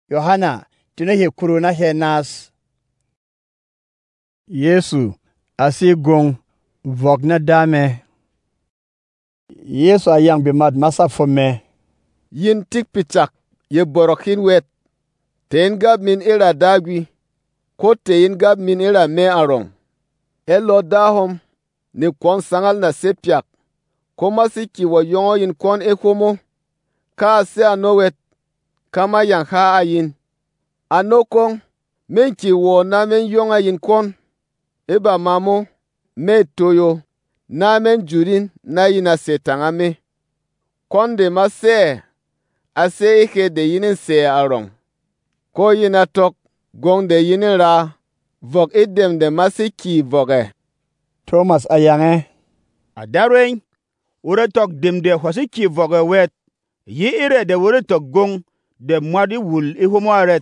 Yohana tuna he kuro na he nas. Yesu asi gong vok na dame. Yesu ayang bimad masa fome. Yin tik pichak ye borokin wet. Ten gab min ira dagwi. Ko te yin gab min ira me arong. Elo dahom ni kon sangal na sepyak. Koma si kiwa yongo yin kon ekomo. Ka se ano wet. Kama yang ha ayin. Ano kong. Men kiwo na men yonga yin kon. Eba mamo. Me toyo. Na men jurin na yina setanga me. Konde ma se. Ase ike de yinin se arong. Ko yina tok. Gong de yinin ra. Vok idem de masiki voge. Thomas ayange. Adarwen. Ure tok dim de wasiki voge wet. Yi ire de ure tok gong. De mwadi wul ihomo aret.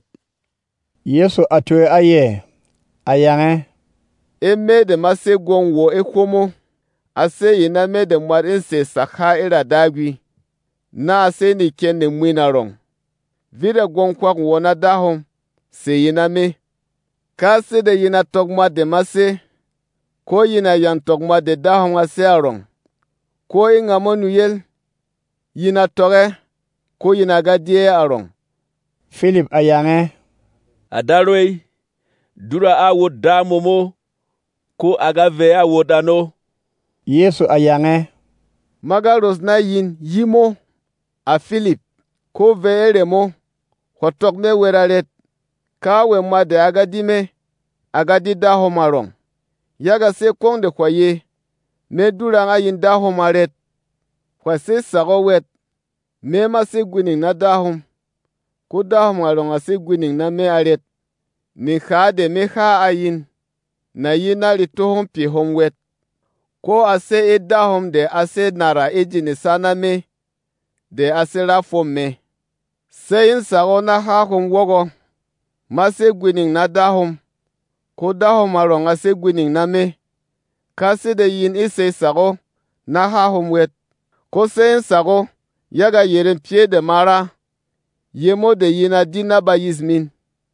Yesu atwe aye. Ayange. Eme de mase gong wo ekomo. Ase yina me de mwadi se sakha ira dagwi. Na ase ni kenne mwina rong. Vire gong kwak wona dahom. Se yina me. Kase de yina tokma de mase. Ko yina yan tokma de dahom ase arong. Ko inga monu yel. Yina toge. Ko yina gadie arong. Philip ayange. Adarwe. Dura awo da momo. Ko agave awo dano. Yesu ayange. Magaros na yin yimo. A Philip. Ko ve ere mo. Hotok me weraret. Ka we ma de agadi me. Agadi da homarong. Yaga se kong de kwa ye. Me dura nga yin da homaret. Kwa se sago wet. Me ma se gwining na da hom. Ko da homarong a se gwining na me aret. Ni ka de me ka ayin. Na yin na li to hom pi hom wet. Ko ase e da hom de ase nara eji ni sana me. De ase ra fom me. Se yin sago na ha hom wogo. Ma se gwining na da hom. Ko da homarong a se gwining na me. Ka se de yin ise sago na ha hom wet. Ko se yin sago yaga yeren pie de mara. Yemo de yin a dina ba yizmin.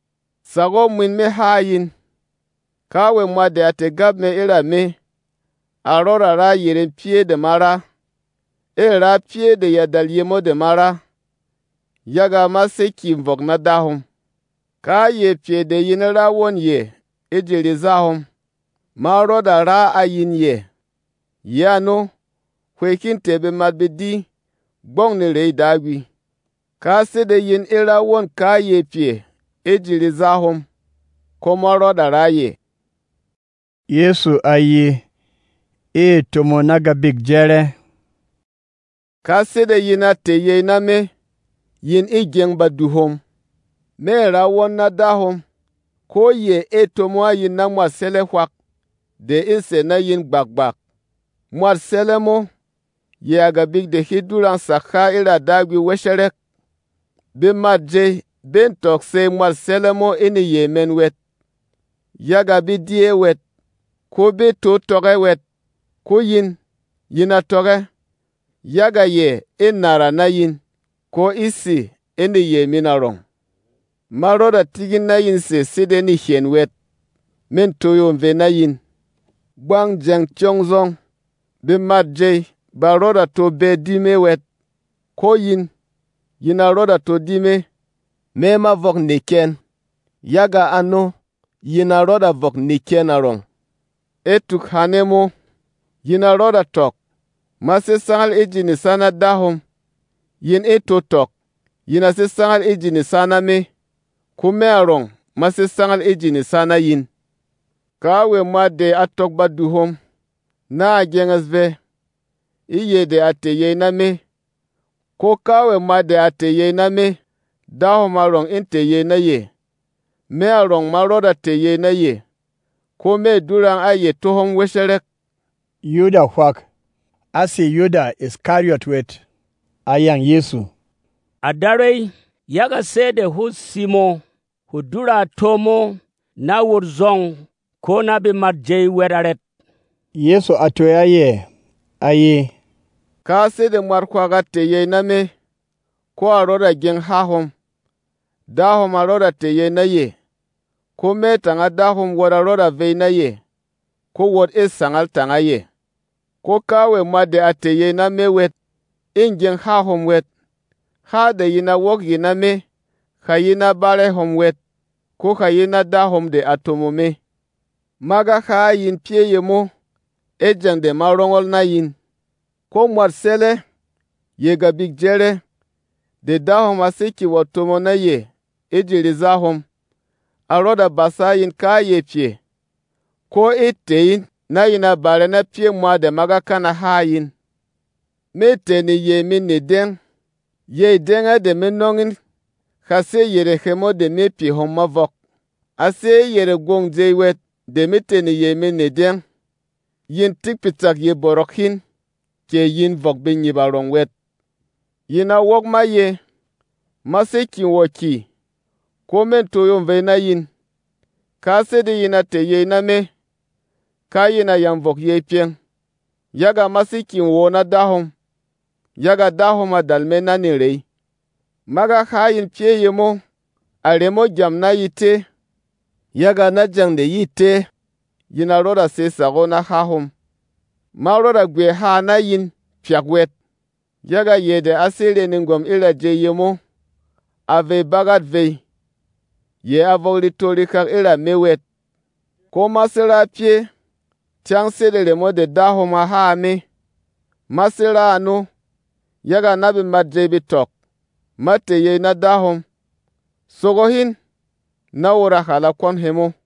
Sago mwin me ha yin. Ka we mwa de ate gab me ira me. Arora ra yeren pie de mara. E ra pie de yadal yemo de mara. Yaga ma se kim vok na dahom. Ka ye pie de yin ra won ye. Ejiri zahom. Ma roda ra ayin ye. Yano. Kwekin tebe madbedi. Gbong ni rei dagwi. Ka se de yin ira won ka ye pie. Ejiri zahom. Koma roda ra ye. Yesu ayi. Tomo naga big jere. Ka se de yin ate ye na me. Yin igeng ba duhom. Me ra won na dahom. Ko ye tomo a yin na mwa sele hwak. De inse na yin gbak. Mwa sele mo. Ye aga big de hiduran sakha ira dagwi wesherek. Be madje. Ben tok se mwa sele mo ini ye men wet. Yaga bi die wet. Ko be to toge wet. Ko yin. Yina toge. Yaga ye nara na yin. Ko isi ini ye minarong. Maroda tigin na yin se side ni hien wet. Men toyo mve na yin. Bwang jeng chong zong. Be madje. Ba roda to be dime wet. Ko yin. Yina roda to dime. Me ma vok niken. Yaga ano. Yina roda vok niken arong. Etuk hanemo. Yina roda tok. Ma se sangal eji ni sana dahom. Yin to tok. Yina se sangal eji ni sana me. Kume arong. Ma se sangal eji ni sana yin. Kawe ma de atok ba duhom. Na agengas ve. Iye de ate ye na me. Ko kawe ma de ate ye na me. Dahom arong inte ye na ye. Me arong ma roda te ye na ye. Ko me durang aye tohom wesherek. Yuda hwak. Asi Yuda Iskariot wet. Ayang Yesu. Adare yaga sede hu simo. Hu dura tomo. Na wur zong. Ko na bi madjei weraret. Yesu atwe aye. Ka sede mwarkwaga te ye na me. Ko aroda gen hahom. dahom a roda te ye na ye, ko me tanga dahom wot a roda vei na ye, ko wot e sangal tanga ye. Ko kawe mwade a te ye na me wet, ingeng ha hom wet, ha de yina wok yina me, ha yina bare hom wet, ko ha yina dahom de atomo me. Maga ha yin pie ye mo, e jang de marongol na yin. Ko mwad sele, ye ga big jere, de dahom a siki watomo na ye, e jiri zahom, a roda basa yin ka ye pie, ko e te yin, na yina bare na pie mwade maga kana ha yin. Me te ni ye min ni deng, ye denga de me nongin, ha se yere hemo de me pie hom mavok. A se yere gong je wet, de me te ni ye min ni deng, yin tik pitak ye borok hin, ke yin vok bin yi barong wet. Yin a wok ma ye, ma se kin wo ki, ko men toyo mve na yin, ka se de yin a te ye na me, ka yin a yang vok ye pieng, yaga ma se kin wo na dahom, yaga dahom a dalme na ni rei. Maga ha yin pie ye mo, a remo jam na yite, yaga na jang de yite, yin a roda se sago na ha hom. Ma roda gwe ha na yin piak wet, yaga ye de asere ningom ila je ye mo, a vei bagat vei, ye a vok litori kak ila me wet. Ko masera pie, tiang se de remo de dahom a ha me, masera ano, yaga nabi madje bitok, mate ye na dahom, sogo hin, na wora hala kon hemo.